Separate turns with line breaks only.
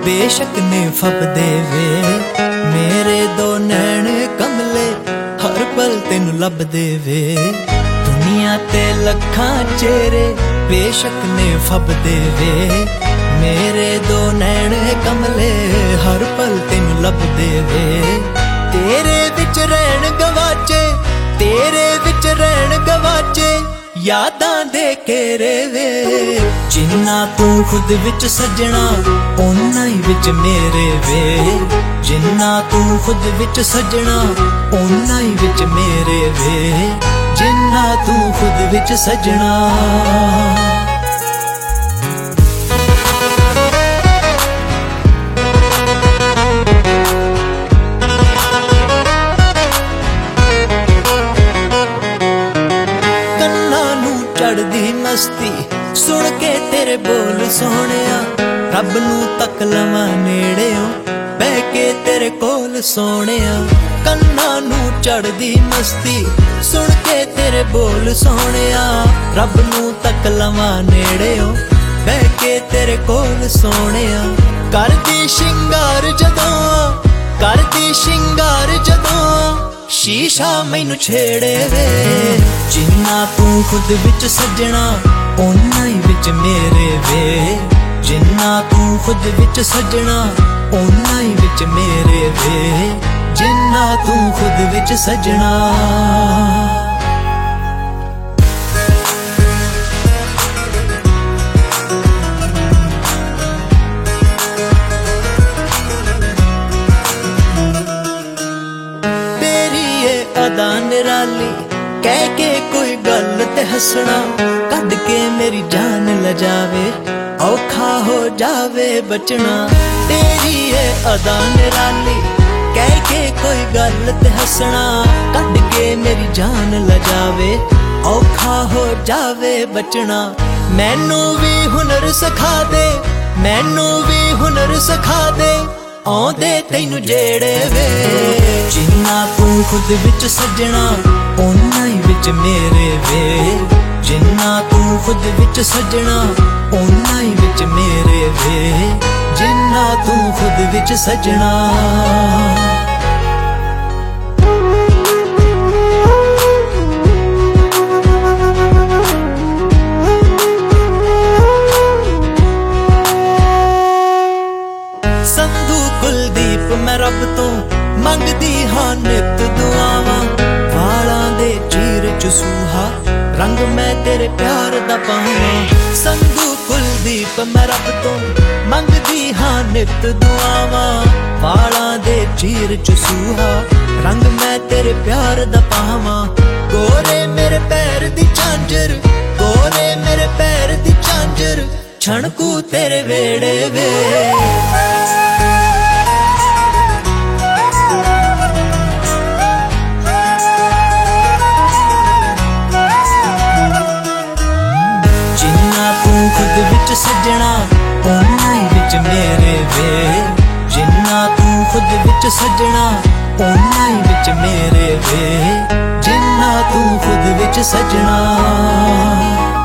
बेशक ने फबदे वे मेरे दो नैन कमले हर पल तेनू लभदे वे दुनिया ते लखां चेहरे बेशक ने फबदे वे मेरे दो नैन कमले हर पल तेनू लभदे वे तेरे विच रहन गवाचे तेरे विच रहन गवाचे यादां दे घेरे वे जिन्ना तू खुद विच सजना ओना ही विच मेरे वे जिन्ना तू खुद विच सजना ओना ही विच मेरे वे जिन्ना तू खुद विच सजना चढ़दी मस्ती सुन के तेरे बोल सोहणिया रब नू तक लवां नेड़ेओ बह के तेरे कोल सोहणिया कन्ना नू चढ़दी मस्ती सुन के तेरे बोल सोहणिया रब नू तक लवां नेड़ेओ बह के तेरे कोल सोहणिया करदी शिंगार जदों करदी शिंगार जदों शीशा मैनू छेड़े वे जिन्ना तू खुद विच सजना ओना ही विच मेरे वे जिन्ना तू खुद विच सजना ओना ही विच मेरे वे जिन्ना तू खुद विच सजना अदा निराली कह के कोई गल ते हसना कद के मेरी जान ल जावे औखा हो जावे बचना तेरी है अदा निराली कह के कोई गल ते हसना कद के मेरी जान ल जावे औखा हो जावे बचना मैनू भी हुनर सिखा दे मैनू भी हुनर सिखा दे आउंदे तैनू जेड़े वे जिन्ना तू खुद विच सजना ओना ही विच मेरे वे जिन्ना तू खुद विच सजना ओना ही विच मेरे वे जिन्ना तू खुद विच सजना मैं रब तो मंगदी हाँ नित दुआवां वालां दे चीर च सूहा रंग मैं तेरे प्यार दा पावां संधू कुलदीप मैं रब तो मंगदी हाँ नित दुआवां वालां दे चीर च सूहा रंग मैं तेरे प्यार दा पावां गोरे मेरे पैर दी झांजर गोरे मेरे पैर दी झांजर छणकू तेरे वेड़े वे खुद विच सजना ओना ही विच मेरे वे जिन्ना तू खुद विच सजना ओना ही विच मेरे वे जिन्ना तू खुद विच सजना